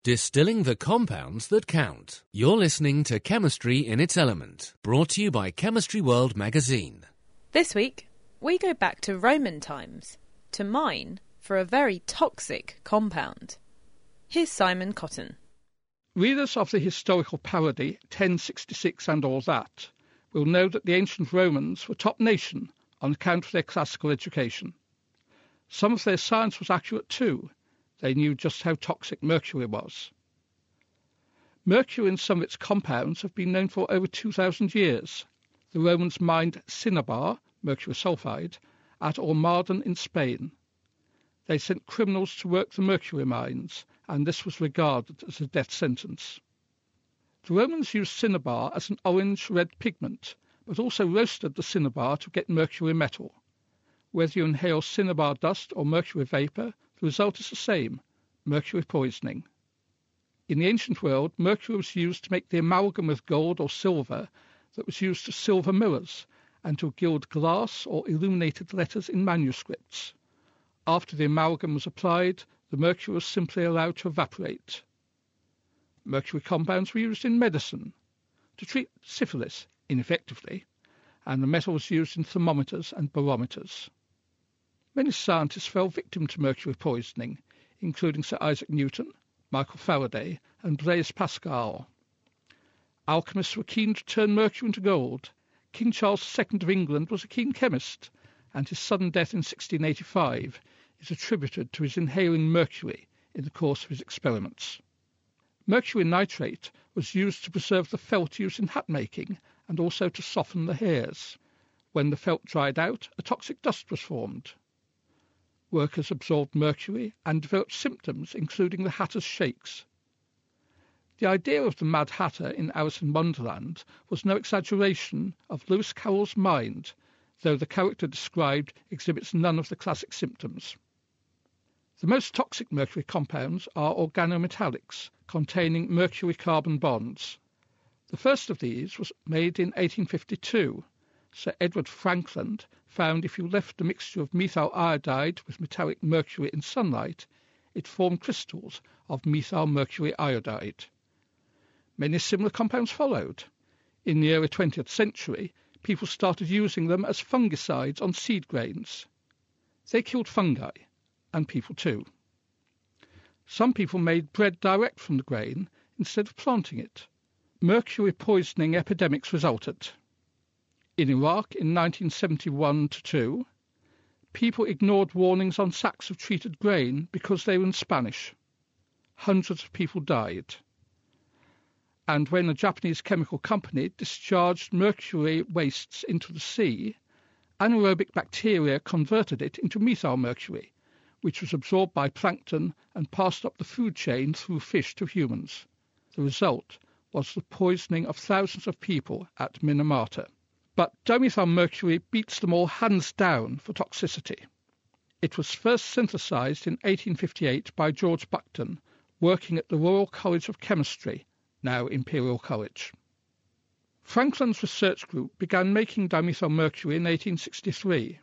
Distilling the compounds that count. You're listening to Chemistry in its Element, brought to you by Chemistry World magazine. This week, we go back to Roman times to mine for a very toxic compound. Here's Simon Cotton. Readers of the historical parody 1066 and all that will know that the ancient Romans were top nation on account of their classical education. Some of their science was accurate too. They knew just how toxic mercury was. Mercury and some of its compounds have been known for over 2,000 years. The Romans mined cinnabar, mercury sulfide, at Ormaden in Spain. They sent criminals to work the mercury mines, and this was regarded as a death sentence. The Romans used cinnabar as an orange-red pigment, but also roasted the cinnabar to get mercury metal. Whether you inhale cinnabar dust or mercury vapour, the result is the same, mercury poisoning. In the ancient world, mercury was used to make the amalgam with gold or silver that was used to silver mirrors and to gild glass or illuminated letters in manuscripts. After the amalgam was applied, the mercury was simply allowed to evaporate. Mercury compounds were used in medicine to treat syphilis ineffectively, and the metal was used in thermometers and barometers. Many scientists fell victim to mercury poisoning, including Sir Isaac Newton, Michael Faraday, and Blaise Pascal. Alchemists were keen to turn mercury into gold. King Charles II of England was a keen chemist, and his sudden death in 1685 is attributed to his inhaling mercury in the course of his experiments. Mercury nitrate was used to preserve the felt used in hat making and also to soften the hairs. When the felt dried out, a toxic dust was formed. Workers absorbed mercury and developed symptoms, including the hatter's shakes. The idea of the Mad Hatter in Alice in Wonderland was no exaggeration of Lewis Carroll's mind, though the character described exhibits none of the classic symptoms. The most toxic mercury compounds are organometallics, containing mercury-carbon bonds. The first of these was made in 1852. Sir Edward Frankland found if you left a mixture of methyl iodide with metallic mercury in sunlight, it formed crystals of methyl mercury iodide. Many similar compounds followed. In the early 20th century, people started using them as fungicides on seed grains. They killed fungi, and people too. Some people made bread direct from the grain instead of planting it. Mercury poisoning epidemics resulted. In Iraq in 1971-2, people ignored warnings on sacks of treated grain because they were in Spanish. Hundreds of people died. And when a Japanese chemical company discharged mercury wastes into the sea, anaerobic bacteria converted it into methyl mercury, which was absorbed by plankton and passed up the food chain through fish to humans. The result was the poisoning of thousands of people at Minamata. But dimethylmercury beats them all hands down for toxicity. It was first synthesized in 1858 by George Buckton, working at the Royal College of Chemistry, now Imperial College. Frankland's research group began making dimethylmercury in 1863.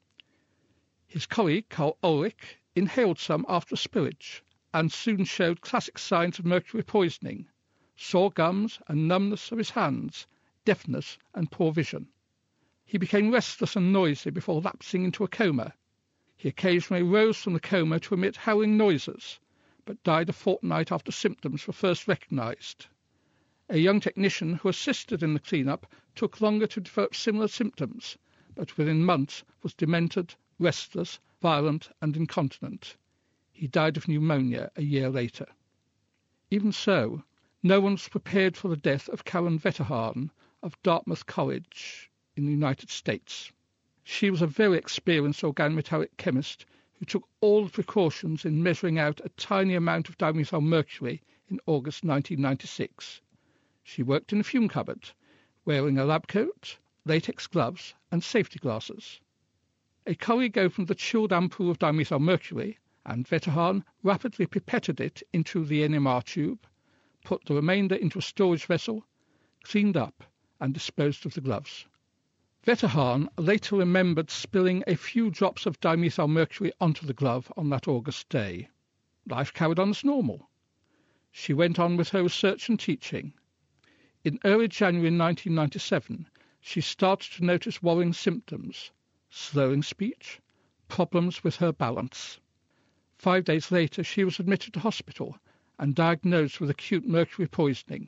His colleague, Carl Ulrich, inhaled some after a spillage and soon showed classic signs of mercury poisoning, sore gums and numbness of his hands, deafness and poor vision. He became restless and noisy before lapsing into a coma. He occasionally rose from the coma to emit howling noises, but died a fortnight after symptoms were first recognized. A young technician who assisted in the clean-up took longer to develop similar symptoms, but within months was demented, restless, violent and incontinent. He died of pneumonia a year later. Even so, no one was prepared for the death of Karen Vetterhahn of Dartmouth College in the United States. She was a very experienced organometallic chemist who took all the precautions in measuring out a tiny amount of dimethylmercury in August 1996. She worked in a fume cupboard, wearing a lab coat, latex gloves and safety glasses. A colleague opened the chilled ampoule of dimethylmercury, and Vetterhahn rapidly pipetted it into the NMR tube, put the remainder into a storage vessel, cleaned up and disposed of the gloves. Vetterhahn later remembered spilling a few drops of dimethylmercury onto the glove on that August day. Life carried on as normal. She went on with her research and teaching. In early January 1997, she started to notice worrying symptoms: slurring speech, problems with her balance. 5 days later, she was admitted to hospital and diagnosed with acute mercury poisoning.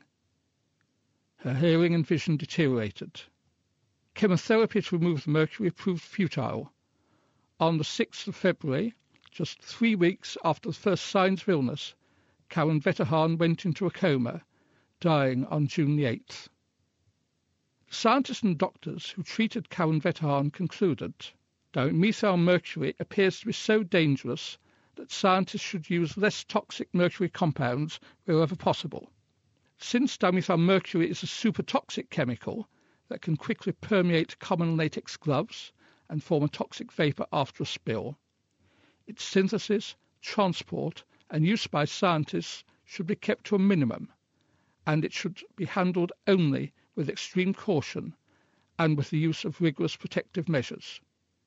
Her hearing and vision deteriorated. Chemotherapy to remove the mercury proved futile. On the 6th of February, just 3 weeks after the first signs of illness, Karen Vetterhahn went into a coma, dying on June the 8th. Scientists and doctors who treated Karen Vetterhahn concluded dimethyl mercury appears to be so dangerous that scientists should use less toxic mercury compounds wherever possible. Since dimethyl mercury is a super-toxic chemical that can quickly permeate common latex gloves and form a toxic vapor after a spill, its synthesis, transport, and use by scientists should be kept to a minimum, and it should be handled only with extreme caution and with the use of rigorous protective measures.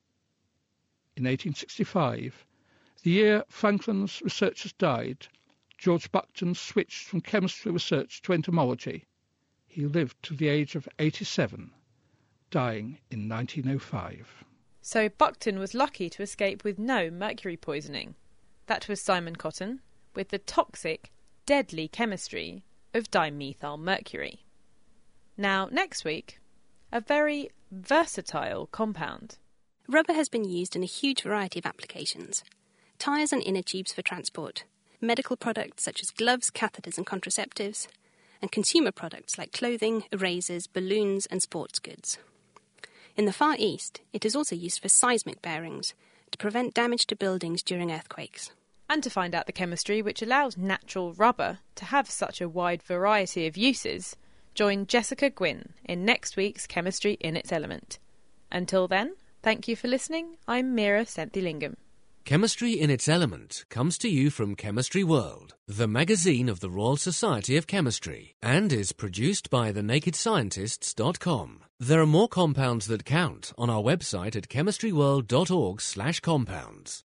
In 1865, the year Franklin's researchers died, George Buckton switched from chemistry research to entomology. He lived to the age of 87, dying in 1905. So Buckton was lucky to escape with no mercury poisoning. That was Simon Cotton with the toxic, deadly chemistry of dimethyl mercury. Now, next week, a very versatile compound. Rubber has been used in a huge variety of applications. Tyres and inner tubes for transport, medical products such as gloves, catheters and contraceptives, and consumer products like clothing, erasers, balloons and sports goods. In the Far East, it is also used for seismic bearings to prevent damage to buildings during earthquakes. And to find out the chemistry which allows natural rubber to have such a wide variety of uses, join Jessica Gwynn in next week's Chemistry in its Element. Until then, thank you for listening. I'm Meera Senthilingam. Chemistry in its Element comes to you from Chemistry World, the magazine of the Royal Society of Chemistry, and is produced by thenakedscientists.com. There are more compounds that count on our website at chemistryworld.org/compounds.